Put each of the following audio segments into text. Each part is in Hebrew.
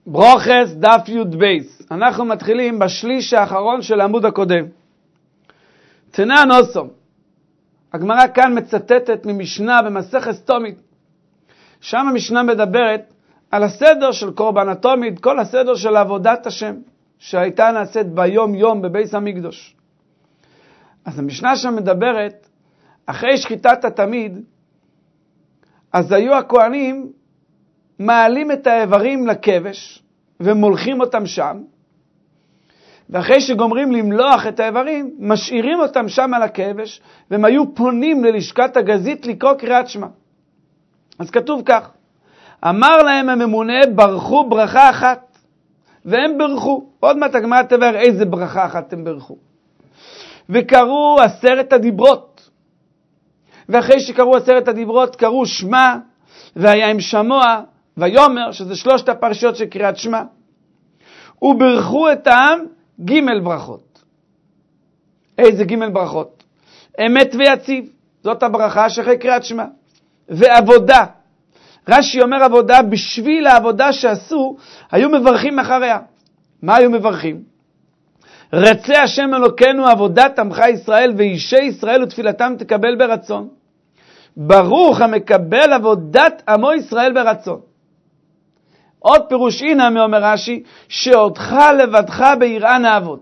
ברוכס דף י' בייס. אנחנו מתחילים בשליש האחרון של העמוד הקודם. תנן אוסום. הגמרא כאן מצטטת ממשנה במסכת תומית. שם המשנה מדברת על הסדר של קורבן התומיד, כל הסדר של עבודת השם, שהייתה נעשית ביום יום בבייס המקדוש. אז המשנה שם מדברת, אחרי שחיטת התמיד, אז היו הכהנים מעלים את האיברים לכבש, ומולכים אותם שם, ואחרי שגומרים למלוח את האיברים, משאירים אותם שם על הכבש, והם היו פונים ללשכת הגזית לקרוא קריאת שמע. אז כתוב כך, אמר להם הממונה, ברכו ברכה אחת, והם ברכו. עוד מעט הגמרא תבאר איזה ברכה אחת הם ברכו. וקראו 10 הדיברות. ואחרי שקראו 10 הדיברות, קראו שמע, והיה עם שמוע, ויומר, שזה 3 הפרשיות של קריאת שמע. וברכו את העם ג' ברכות. איזה ג' ברכות? אמת ויציב, זאת הברכה שאחרי קריאת שמע. ועבודה. רש"י אומר עבודה, בשביל העבודה שעשו, היו מברכים אחריה. מה היו מברכים? רצה השם אלוקינו עבודת עמך ישראל, ואישי ישראל ותפילתם תקבל ברצון. ברוך המקבל עבודת עמו ישראל ברצון. עוד פירוש הנה מאומר רש"י, שאותך לבדך ביראה נעבוד.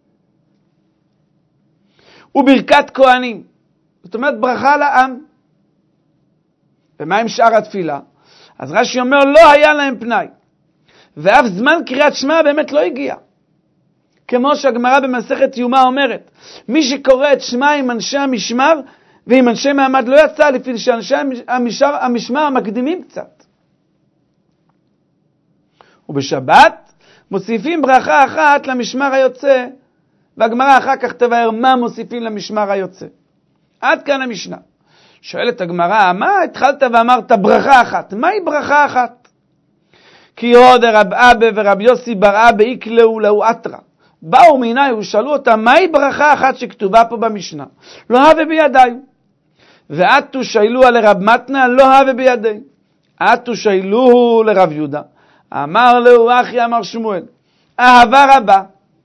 וברכת כהנים. זאת אומרת ברכה לעם. ומה עם שאר התפילה? אז רש"י אומר לא היה להם פנאי. ואף זמן קריאת שמע באמת לא הגיע. כמו שהגמרא במסכת יומא אומרת, מי שקורא את שמע עם אנשי המשמר ועם אנשי מעמד לא יצא, לפי שאנשי המשמר מקדימים קצת. ובשבת מוסיפים ברכה אחת למשמר היוצא, והגמרא אחר כך תבאר מה מוסיפים למשמר היוצא. עד כאן המשנה. שואלת הגמרא, מה התחלת ואמרת ברכה אחת? מהי ברכה אחת? כי עוד רב אבא ורב יוסי בר אבא יקלעו לאו אתרא. באו מיני ושאלו אותם, מהי ברכה אחת שכתובה פה במשנה? לא הווה בידי. ועתו שאלוה לרב מתנה, לא הווה בידי. עתו שאלוהו לרב יהודה. אמר לו אחי, אמר שמואל, אהבה רבה.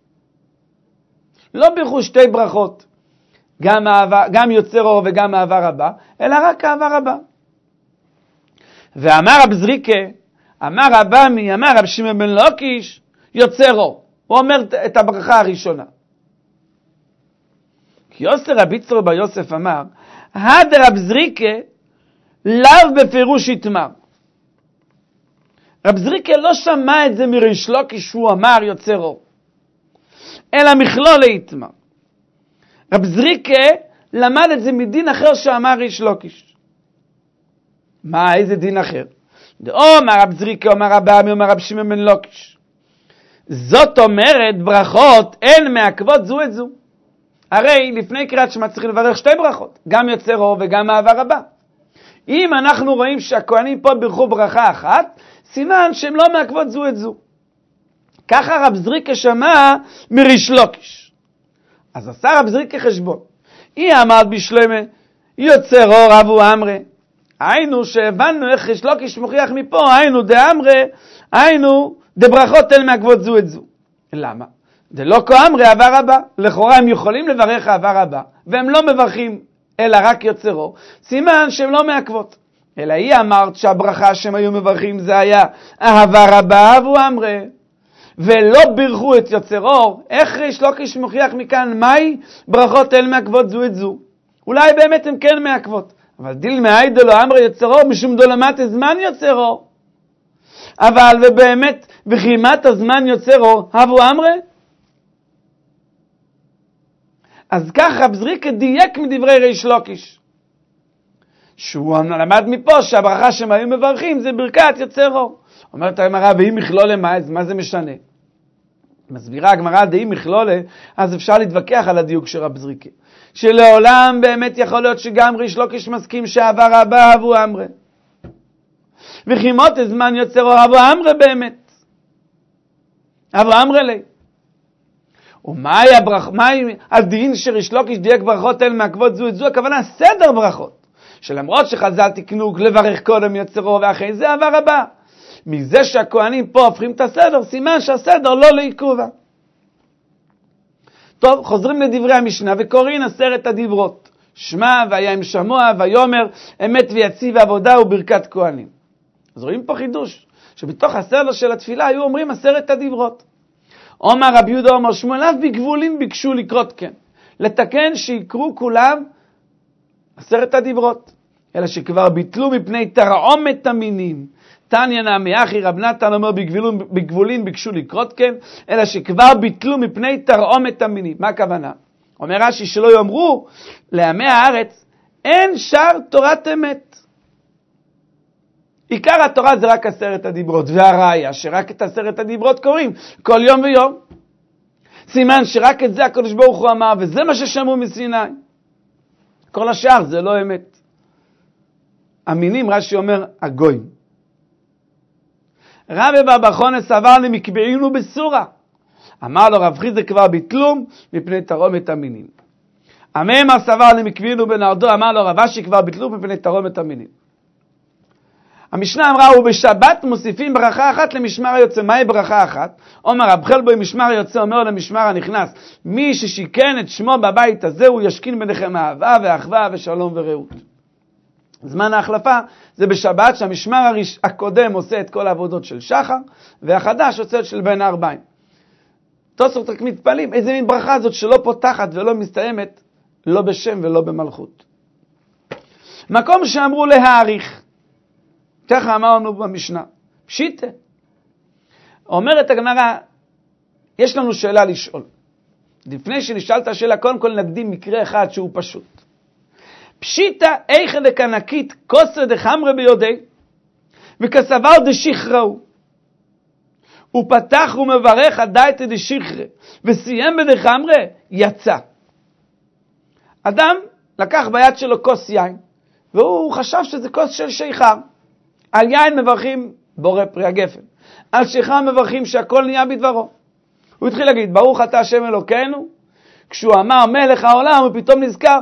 לא בירכו 2 ברכות, גם יוצר אור וגם אהבה רבה, אלא רק אהבה רבה. ואמר רב זריקה, אמר רבמי, אמר רב שמעון בן לוקיש, יוצר אור. הוא אומר את הברכה הראשונה. כי יוסר רבי יצחק בר יוסף אמר, הד רב זריקה לאו בפירוש יתמר. רב זריקה לא שמע את זה מריש לוקיש שהוא אמר יוצר אור, אלא מכלול להתמר. רב זריקה למד את זה מדין אחר שאמר ריש לוקיש. מה, איזה דין אחר? אומר רב זריקה, אומר רב עמי, אומר רב שמעון בן לוקיש. זאת אומרת, ברכות אין מעכבות זו את זו. הרי לפני קריאת שמע צריכים לברך 2 ברכות, גם יוצר אור וגם אהבה רבה. אם אנחנו רואים שהכהנים פה ברכו ברכה אחת, סימן שהם לא מעכבות זו את זו. ככה רב זריקה שמע מריש לוקיש. אז עשה רב זריקה חשבון. היא אמרת בשלמה, יוצר אור אבו אמרה. היינו שהבנו איך ריש לוקיש מוכיח מפה, היינו דאמרה, היינו דברכות אל מעכבות זו את זו. למה? דלא כאמרה אהבה רבה. לכאורה הם יכולים לברך אהבה רבה, והם לא מברכים אלא רק יוצר אור. סימן שהם לא מעכבות. אלא היא אמרת שהברכה שהם היו מברכים זה היה אהבה רבה אבו אמרה. ולא בירכו את יוצר אור. איך ריש לוקיש מוכיח מכאן מהי ברכות אל מעכבות זו את זו? אולי באמת הם כן מעכבות. אבל דיל מהי דלא אמרה יוצר אור משום דולמת הזמן יוצר אור. אבל ובאמת בחימת הזמן יוצר אור אבו אמרה. אז כך רב זריקה דייק מדברי ריש לוקיש. שהוא למד מפה שהברכה שהם היו מברכים זה ברכת יוצר אור. אומרת הגמרא, והיא מכלולה, מה זה משנה? מסבירה הגמרא, דהי מכלולה, אז אפשר להתווכח על הדיוק של רב זריקה. שלעולם באמת יכול להיות שגם ריש לוקיש מסכים שאהבה רבה אבו אמרה. וחימות הזמן יוצר אור אבו אמרה באמת. אבו אמרה לי. ומהי הדין שריש לוקיש דייק ברכות אל מעכבות זו את זו? הכוונה סדר ברכות. שלמרות שחז"ל תקנו לברך קודם יוצר אור ואחרי זה אהבה רבה. מזה שהכהנים פה הופכים את הסדר, סימן שהסדר לא לעיכובה. טוב, חוזרים לדברי המשנה וקוראים 10 הדיברות. שמע והיה עם שמוע ויאמר אמת ויציב עבודה וברכת כהנים. אז רואים פה חידוש, שבתוך הסדר של התפילה היו אומרים 10 הדיברות. אומר רבי יהודה אומר שמואל, אף בגבולין ביקשו לקרות כן. לתקן שיקרו כולם 10 הדיברות. אלא שכבר ביטלו מפני תרעומת המינים. תניא נמי אחי רב נתן אומר בגבולין ביקשו לקרות כן, אלא שכבר ביטלו מפני תרעומת המינים. מה הכוונה? אומר רש"י שלא יאמרו לעמי הארץ, אין שר תורת אמת. עיקר התורה זה רק 10 הדיברות, והראיה שרק את 10 הדיברות קוראים כל יום ויום. סימן שרק את זה הקדוש ברוך הוא אמר, וזה מה ששמעו מסיני. כל השאר זה לא אמת. המינים, רש"י אומר, הגויים. רבי בר חונא סבר למקבעינו בסורה. אמר לו רב חיסדא כבר ביטלום מפני תרעומת המינים. המאמר סבר למקבעינו בנרדו, אמר לו רב אשי כבר ביטלום מפני תרעומת המינים. המשנה אמרה, ובשבת מוסיפים ברכה אחת למשמר היוצא. מהי ברכה אחת? אומר רב חלבוי משמר היוצא אומר למשמר הנכנס, מי ששיקן את שמו בבית הזה הוא ישכין ביניכם אהבה ואחווה ושלום ורעות. זמן ההחלפה זה בשבת, שהמשמר הקודם עושה את כל העבודות של שחר, והחדש עושה את של בין הערביים. תוספות רק מתפעלים, איזה מין ברכה זאת שלא פותחת ולא מסתיימת, לא בשם ולא במלכות. מקום שאמרו להאריך, ככה אמרנו במשנה, פשיטה. אומרת הגמרא, יש לנו שאלה לשאול. לפני שנשאל את השאלה, קודם כל נקדים מקרה אחד שהוא פשוט. פשיטה איכא דקנקית כוסא דחמרא ביודי וכסבר דשכראו. הוא פתח ומברך הדייתא דשכרא וסיים בדחמרא, יצא. אדם לקח ביד שלו כוס יין, והוא חשב שזה כוס של שיכר. על יין מברכים בורא פרי הגפן, על שיכר מברכים שהכל נהיה בדברו. הוא התחיל להגיד ברוך אתה השם אלוקינו, כשהוא אמר מלך העולם הוא פתאום נזכר,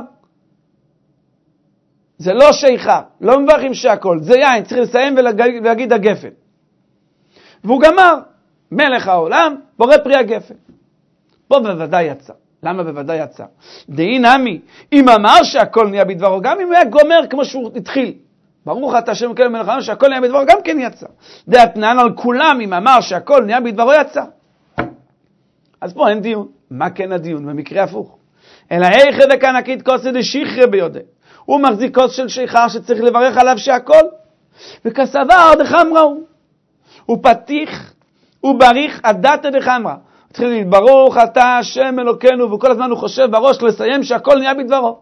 זה לא שיכר, לא מברכים שהכל, זה יין, צריך לסיים ולהגיד הגפן. והוא גמר, מלך העולם, בורא פרי הגפן. פה בוודאי יצא. למה בוודאי יצא? דאי נמי, אם אמר שהכל נהיה בדברו, גם אם הוא היה גומר כמו שהוא התחיל, ברוך אתה השם אלוקינו מלך העולם שהכל נהיה בדברו, גם כן יצא. דאתנן על כולם, אם אמר שהכל נהיה בדברו, יצא. אז פה אין דיון. מה כן הדיון? במקרה הפוך. אלא איכא דקנקית כוסא דשכרא ביודי. הוא מחזיק כוס של שיכר שצריך לברך עליו שהכל. וכסבר דחמראו. הוא פתיח, הוא בריך הדתא דחמרא. הוא צריך להגיד, ברוך אתה השם אלוקינו, וכל הזמן הוא חושב בראש לסיים שהכל נהיה בדברו.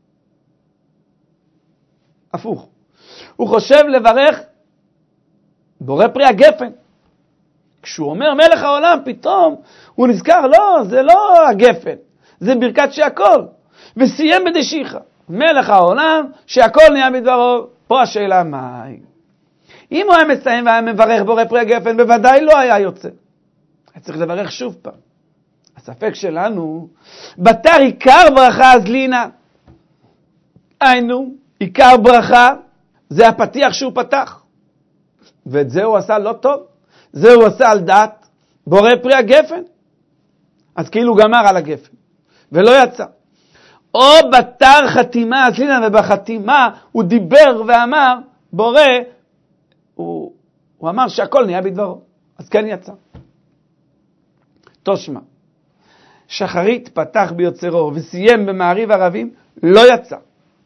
הפוך. הוא חושב לברך בורא פרי הגפן. כשהוא אומר מלך העולם, פתאום הוא נזכר, לא, זה לא הגפן, זה ברכת שהכל. וסיים בדשיחא. מלך העולם, שהכל נהיה בדברו. פה השאלה מה? אם הוא היה מסיים והיה מברך בורא פרי הגפן, בוודאי לא היה יוצא. היה צריך לברך שוב פעם. הספק שלנו, בתר עיקר ברכה אז לינה. היינו, עיקר ברכה, זה הפתיח שהוא פתח. ואת זה הוא עשה לא טוב. זה הוא עשה על דעת בורא פרי הגפן. אז כאילו גמר על הגפן. ולא יצא. או בתר חתימה אז לינה, ובחתימה הוא דיבר ואמר, בורא, הוא אמר שהכל נהיה בדברו. אז כן יצא. תושמע. שחרית פתח ביוצר אור וסיים במעריב ערבים, לא יצא.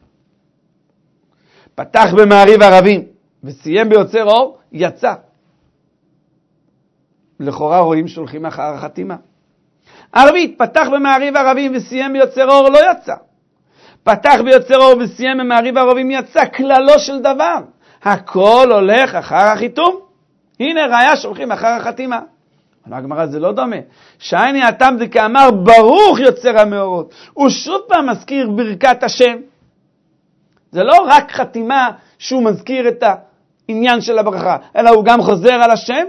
פתח במעריב ערבים וסיים ביוצר אור, יצא. לכאורה רואים שהולכים אחר החתימה. ערבית, פתח במעריב ערבים וסיים ביוצר אור, לא יצא. פתח ביוצר אור וסיים במעריב ערבים, יצא. כללו של דבר. הכל הולך אחר החיתום. הנה ראיה שהולכים אחר החתימה. אבל הגמרא זה לא דומה. שייני התם זה כאמר ברוך יוצר המאורות. הוא שוב פעם מזכיר ברכת השם. זה לא רק חתימה שהוא מזכיר את העניין של הברכה, אלא הוא גם חוזר על השם.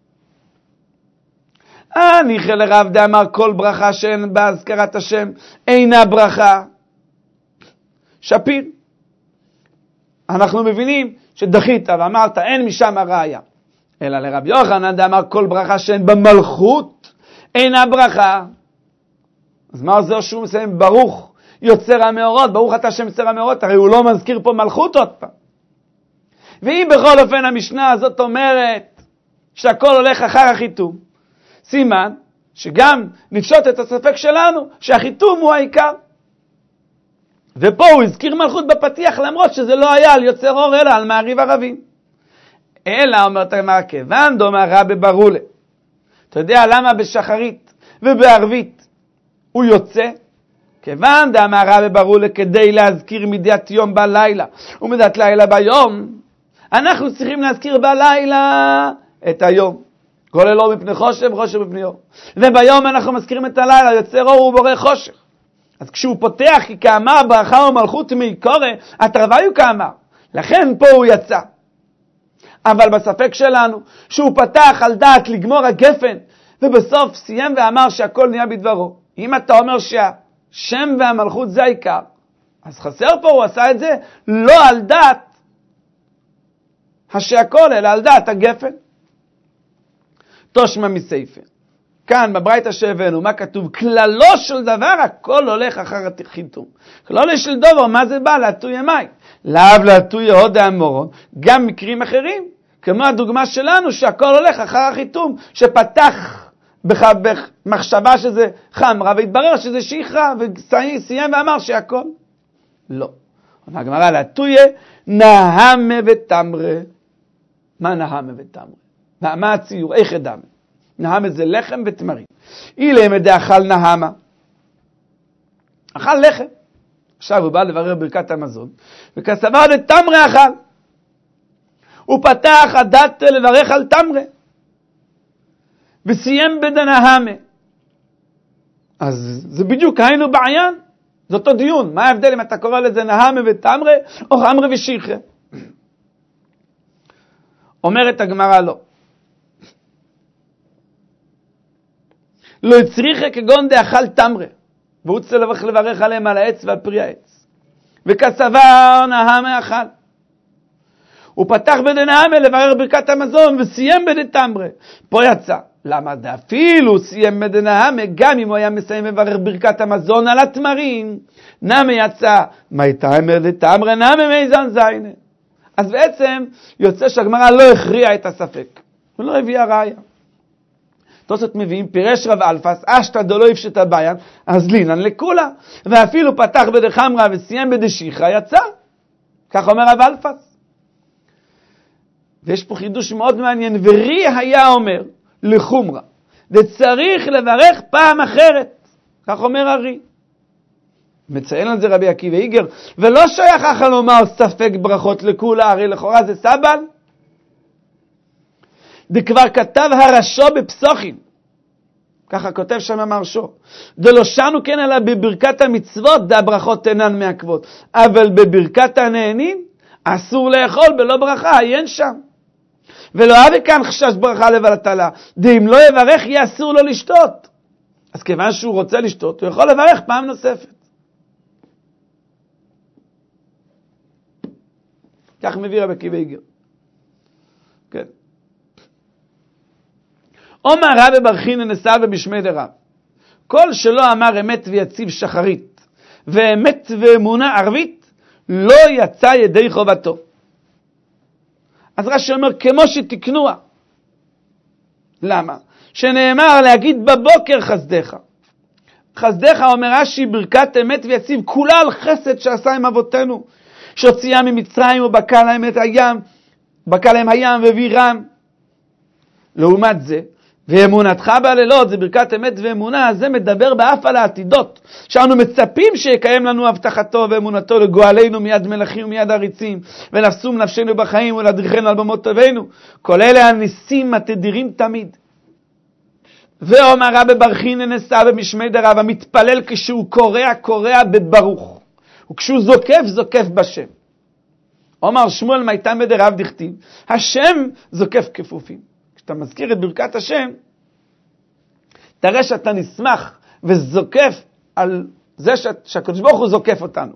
ניחא לרב דאמר כל ברכה שאין בהזכרת השם אינה ברכה. שפיר. אנחנו מבינים שדחית ואמרת אין משם הראיה. אלא לרב יוחנן דאמר כל ברכה שאין במלכות אינה ברכה. אז מה עוזר שהוא מסיים ברוך יוצר המאורות, ברוך אתה שם יוצר המאורות? הרי הוא לא מזכיר פה מלכות עוד פעם. ואם בכל אופן המשנה הזאת אומרת שהכל הולך אחר החיתום, סימן שגם נפשוט את הספק שלנו שהחיתום הוא העיקר. ופה הוא הזכיר מלכות בפתיח למרות שזה לא היה על יוצר אור אלא על מעריב ערבים. אלא אומרת הגמרא כיוון דאמר רבי ברולה. אתה יודע למה בשחרית ובערבית הוא יוצא? כיוון דאמר רבי ברולה כדי להזכיר מידת יום בלילה ומידת לילה ביום. אנחנו צריכים להזכיר בלילה את היום. כל אלור מפני חושך וחושך מפני אור. וביום אנחנו מזכירים את הלילה, יוצר אור ובורא חושך. אז כשהוא פותח כי כאמר ברכה ומלכות מקורא, התרוויו כאמר. לכן פה הוא יצא. אבל בספק שלנו, שהוא פתח על דעת לגמור הגפן, ובסוף סיים ואמר שהכל נהיה בדברו. אם אתה אומר שהשם והמלכות זה העיקר, אז חסר פה, הוא עשה את זה לא על דעת השהכל, אלא על דעת הגפן. תושמע מסייפה. כאן בברייתא שהבאנו, מה כתוב? כללו של דבר, הכל הולך אחר החיתום. כללו של דבר, מה זה בא? להטוי ימי. לאו להטוי הודה המורון. גם מקרים אחרים, כמו הדוגמה שלנו, שהכל הולך אחר החיתום, שפתח במחשבה שזה חמרה, והתברר שזה שיחרה, וסיים ואמר שהכל. לא. הגמרא להטוי נהמה ותמרה. מה נהמה ותמרה? מה הציור? איך אדם? נהמה זה לחם ותמרים. אילם דאכל נהמה. אכל לחם. עכשיו הוא בא לברר ברכת המזון. וכסבר לתמרה אכל. הוא פתח הדת לברך על תמרה. וסיים בדנהמה. אז זה בדיוק היינו בעניין. זה אותו דיון. מה ההבדל אם אתה קורא לזה נהמה ותמרה או חמרה ושיחרה? אומרת הגמרא לא. לא הצריכה כגון דאכל תמרה, והוא צריך לברך עליהם על העץ ועל פרי העץ. וכסבר נהמה אכל. הוא פתח בדנהמה לברר ברכת המזון וסיים בדתמרה. פה יצא. למה דאפילו סיים בדנהמה, גם אם הוא היה מסיים לברר ברכת המזון על התמרים, נמה יצא, מי תאמר דתמרה נמה מיזן זיינה. אז בעצם יוצא שהגמרא לא הכריע את הספק. הוא לא הביאה ראיה. תוספות מביאים פירש רב אלפס, אשתא דלא יפשט הביין, אז לינן לכולה. ואפילו פתח בדחמרה וסיים בדשיחה, יצא. כך אומר רב אלפס. ויש פה חידוש מאוד מעניין, ורי היה אומר לחומרה, וצריך לברך פעם אחרת. כך אומר הרי. מציין על זה רבי עקיבא איגר, ולא שייך אחר לומר ספק ברכות לכולה, הרי לכאורה זה סבל. דכבר כתב הרשו בפסוחים, ככה כותב שם המרשו, דלא שנו כן אלא בברכת המצוות הברכות אינן מעכבות, אבל בברכת הנהנים אסור לאכול בלא ברכה, אין שם. ולא אבי כאן חשש ברכה לבטלה, דאם לא יברך יהיה אסור לו לשתות. אז כיוון שהוא רוצה לשתות, הוא יכול לברך פעם נוספת. כך מביא רבי עקיבא איגר. כן. אומר רבי בר חינא נסע במשמי דרב. כל שלא אמר אמת ויציב שחרית, ואמת ואמונה ערבית, לא יצא ידי חובתו. אז רש"י אומר, כמו שתקנוה. למה? שנאמר להגיד בבוקר חסדך. חסדך אומר רש"י, ברכת אמת ויציב, כולה על חסד שעשה עם אבותינו, שהוציאה ממצרים ובקע להם את הים, בקע להם הים ובירם. לעומת זה, ואמונתך בלילות, זה ברכת אמת ואמונה, זה מדבר באף על העתידות, שאנו מצפים שיקיים לנו הבטחתו ואמונתו לגואלנו מיד מלכים ומיד עריצים, ונפסום נפשנו בחיים ולהדריכנו על במות טובינו. כל אלה הניסים התדירים תמיד. ואומר רבי בר חינא נסע במשמי דרב, המתפלל כשהוא קורע בברוך, וכשהוא זוקף בשם. אומר שמואל מייתם בדרב דכתיב, השם זוקף כפופים. כשאתה מזכיר את ברכת השם, תראה שאתה נשמח וזוקף על זה שהקדוש ברוך הוא זוקף אותנו.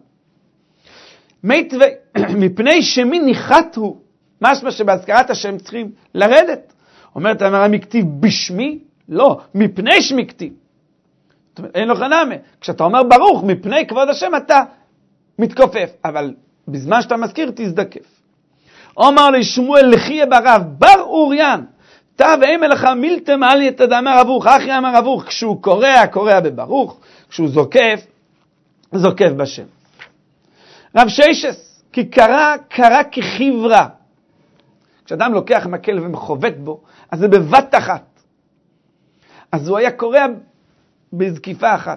מפני שמי ניחת הוא, משמע שבהזכרת השם צריכים לרדת. אומרת הגמרא מכתיב בשמי? לא, מפני שמי כתיב. זאת אומרת, אין לו חנמה. כשאתה אומר ברוך, מפני כבוד השם אתה מתכופף, אבל בזמן שאתה מזכיר תזדקף. אומר לי שמואל לחיה ברב, בר אוריין, תא ואימא לך מילתם עלי את הדאמר אבוך, אחי אמר אבוך, כשהוא קורא בברוך, כשהוא זוקף בשם. רב שיישס, כי קרא כחברה. כשאדם לוקח מקל ומחובט בו, אז זה בבת אחת. אז הוא היה קורא בזקיפה אחת,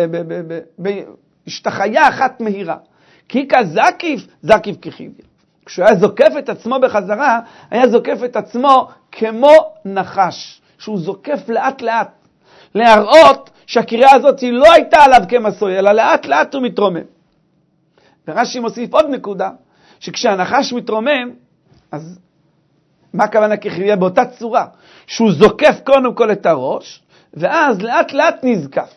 בהשתחיה אחת מהירה. כי כזקיף, זקיף כחברה. כשהוא היה זוקף את עצמו בחזרה, היה זוקף את עצמו כמו נחש, שהוא זוקף לאט לאט, להראות שהקריאה הזאת היא לא הייתה עליו כמסוי, אלא לאט לאט הוא מתרומם. ורש"י מוסיף עוד נקודה, שכשהנחש מתרומם, אז מה הכוונה כחביה? באותה צורה, שהוא זוקף קודם כל את הראש, ואז לאט לאט נזקף.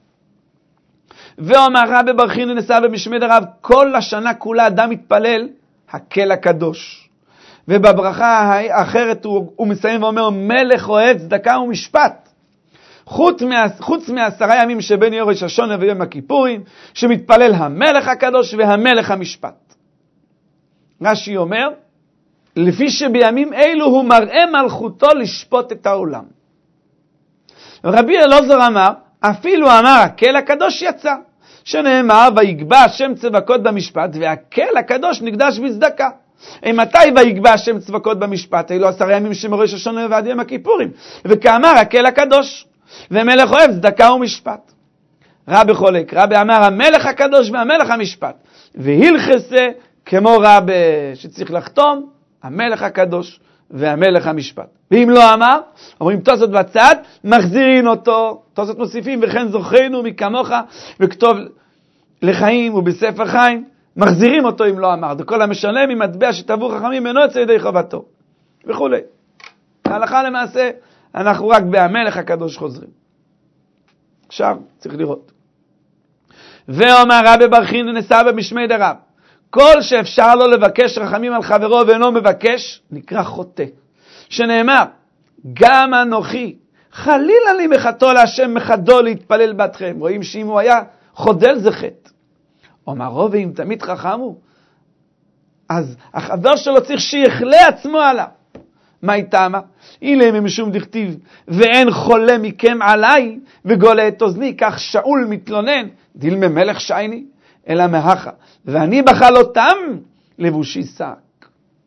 ואומר רבי בר חינא נסע במשמי דרב, כל השנה כולה אדם מתפלל, הקל הקדוש. ובברכה האחרת הוא מסיים ואומר, מלך אוהב צדקה ומשפט. חוץ מ10 ימים שבין יום ראש השונה ויום הכיפורים, שמתפלל המלך הקדוש והמלך המשפט. רש"י אומר, לפי שבימים אלו הוא מראה מלכותו לשפוט את העולם. רבי אלעזר אמר, אפילו אמר הקל הקדוש יצא, שנאמר ויגבה השם צבקות במשפט, והקל הקדוש נקדש בצדקה. מתי ויגבה השם צבקות במשפט? אלו 10 ימים שמראש השונה ועד יום הכיפורים. וכאמר הקל הקדוש, ומלך אוהב צדקה ומשפט. רבי חולק, רבי אמר המלך הקדוש והמלך המשפט. והלכסה כמו רבי שצריך לחתום, המלך הקדוש והמלך המשפט. ואם לא אמר, אומרים תוספות בצד, מחזירים אותו, תוספות מוסיפים, וכן זוכרנו מכמוך וכתוב לחיים ובספר חיים, מחזירים אותו אם לא אמר. וכל המשלם עם מטבע שטבעו חכמים אינו יוצא ידי חובתו וכו'. ההלכה למעשה, אנחנו רק בהמלך הקדוש חוזרים. עכשיו צריך לראות. ואומר רבי בר חינא נסע במשמי דרב, כל שאפשר לו לבקש רחמים על חברו ואינו מבקש, נקרא חוטא. שנאמר, גם אנוכי, חלילה לי מחתו להשם מחדו להתפלל בתכם. רואים שאם הוא היה חודל זה חטא. אומרו ואם תמיד חכם הוא, אז החבר שלו צריך שיחלה עצמו עליו. מה איתה מה? אילם משום דכתיב, ואין חולה מכם עליי וגולה את אוזני, כך שאול מתלונן, דילמה מלך שייני, אלא מהכה, ואני בחלותם לבושי שק.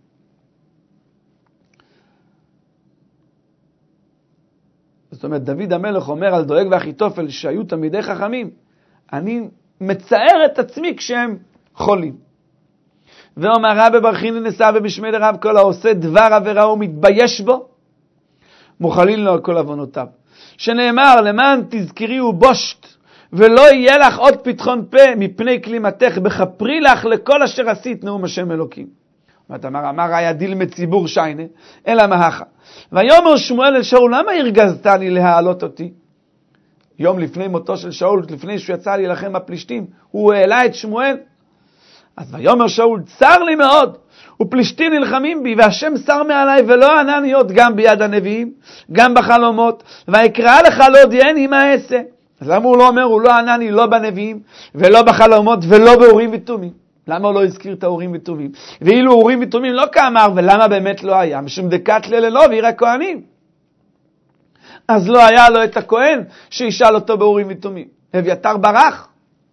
זאת אומרת, דוד המלך אומר על דואג ואחיתופל שהיו תלמידי חכמים, אני מצער את עצמי כשהם חולים. ואומר רבי בר חינא נסע במשמי דרב, כל העושה דבר עבירה הוא מתבייש בו, מוחלין לו על כל עוונותיו. שנאמר, למען תזכרי ובושת, ולא יהיה לך עוד פתחון פה מפני כלימתך, בחפרי לך לכל אשר עשית נאום השם אלוקים. אמר היה דיל מציבור שיינה, אלא מהכה. ויאמר שמואל אל שאול, למה הרגזתני להעלות אותי? יום לפני מותו של שאול, לפני שהוא יצא להילחם בפלישתים, הוא העלה את שמואל. אז ויאמר שאול, צר לי מאוד, ופלישתים נלחמים בי, והשם שר מעליי ולא ענני עוד גם ביד הנביאים, גם בחלומות, ויקרא לך לא הודיעני מה אעשה. אז למה הוא לא אומר, הוא לא ענני לא בנביאים, ולא בחלומות, ולא באורים ותומים? למה הוא לא הזכיר את האורים ותומים? ואילו אורים ותומים לא כאמר, ולמה באמת לא היה? משום דקת ללא ועיר הכהנים. אז לא היה לו את הכהן שישאל אותו באורים ותומים. אביתר ברח.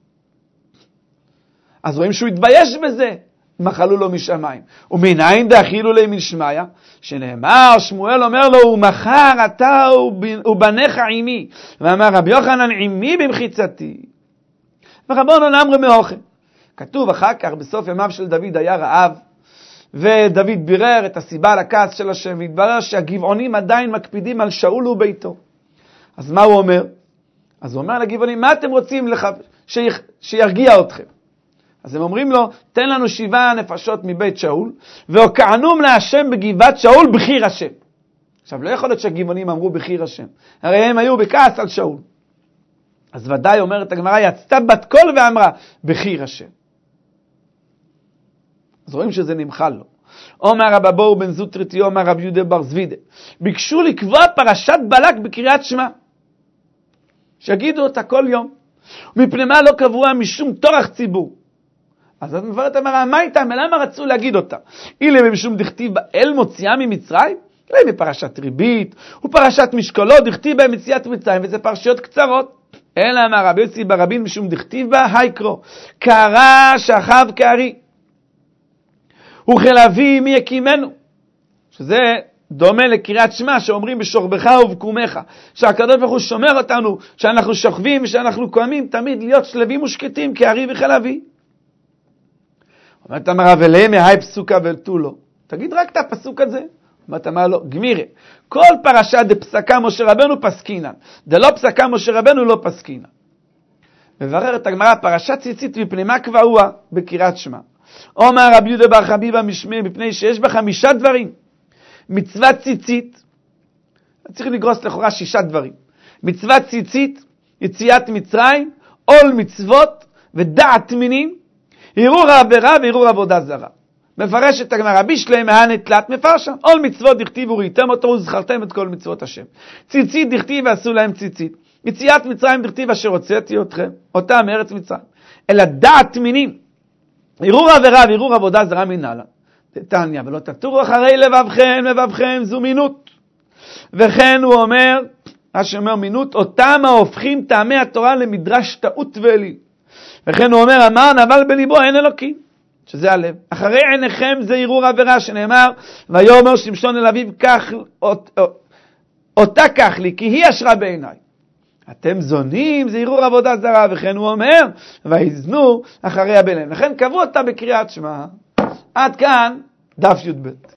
אז רואים שהוא התבייש בזה. מחלו לו משמיים. ומנין דאכילו לי מן שמיא? שנאמר, שמואל אומר לו, ומחר אתה ובניך עימי. ואמר רבי יוחנן, עימי במחיצתי. ורבנו נאמרי מאוכל. כתוב אחר כך, בסוף ימיו של דוד היה רעב, ודוד בירר את הסיבה לכעס של השם, והתברר שהגבעונים עדיין מקפידים על שאול וביתו. אז מה הוא אומר? אז הוא אומר לגבעונים, מה אתם רוצים שירגיע אתכם? אז הם אומרים לו, תן לנו 7 נפשות מבית שאול, והוקענום להשם בגבעת שאול בחיר השם. עכשיו, לא יכול להיות שהגבעונים אמרו בחיר השם. הרי הם היו בכעס על שאול. אז ודאי אומרת הגמרא, יצתה בת קול ואמרה, בחיר השם. אז רואים שזה נמחל לו. אומר רב אבאו בן זוטרתי, אומר רב יהודה בר זבידה, ביקשו לקבוע פרשת בלק בקריאת שמע, שיגידו אותה כל יום, מפני מה לא קבוע? משום טורח ציבור. אז את מפרט אמרה, מה איתה? למה רצו להגיד אותה? אילה משום דכתיב באל מוציאה ממצרים? אולי מפרשת ריבית, ופרשת משקולות, דכתיב בהם מציאת מצרים, וזה פרשיות קצרות. אלא אמר רבי יוסי ברבין משום דכתיב בה, הייקרו, קרא שכב כארי, וכלביא מי יקימנו, שזה דומה לקריאת שמע שאומרים בשוכבך ובקומך, שהקדוש ברוך הוא שומר אותנו, שאנחנו שוכבים ושאנחנו קומים, תמיד להיות שלווים ושקטים כארי וכלביא. אומרת אמרה ולהם מהי פסוקה ולתו לו, תגיד רק את הפסוק הזה. אומרת אמרה לו, גמירה, כל פרשה דפסקה משה רבנו פסקינה, דלא פסקה משה רבנו לא פסקינה. מבררת הגמרא, פרשת ציצית מפני מה קבעוה בקריאת שמע. אומר רבי יהודה בר חביבה משמי, מפני שיש בה 5 דברים. מצוות ציצית, צריך לגרוס לכאורה 6 דברים. מצוות ציצית, יציאת מצרים, עול מצוות ודעת מינים, הרהור עבירה והרהור עבודה זרה. מפרשת הגמרא, בישלי מהנה תלת, מפרשם, עול מצוות דכתיב וראיתם אותו וזכרתם את כל מצוות השם. ציצית דכתיב ועשו להם ציצית. יציאת מצרים דכתיב אשר הוצאתי אתכם, אותם מארץ מצרים. אלא דעת מינים, הרהור עבירה והרהור עבודה זרה מנהלה. תניא, ולא תטורו אחרי לבבכם זו מינות. וכן הוא אומר, השומר מינות, אותם ההופכים טעמי התורה למדרש טעות ואליל. וכן הוא אומר, אמר נבל בליבו אין אלוקים, שזה הלב. אחרי עיניכם זה הרהור עבירה, שנאמר, ויאמר שמשון אל אביו, אותה כך לי, כי היא אשרה בעיניי. אתם זונים, זה הרהור עבודה זרה. וכן הוא אומר, ויזנו אחרי הבלם. לכן קבעו אותה בקריאת שמע. עד כאן דף י"ב.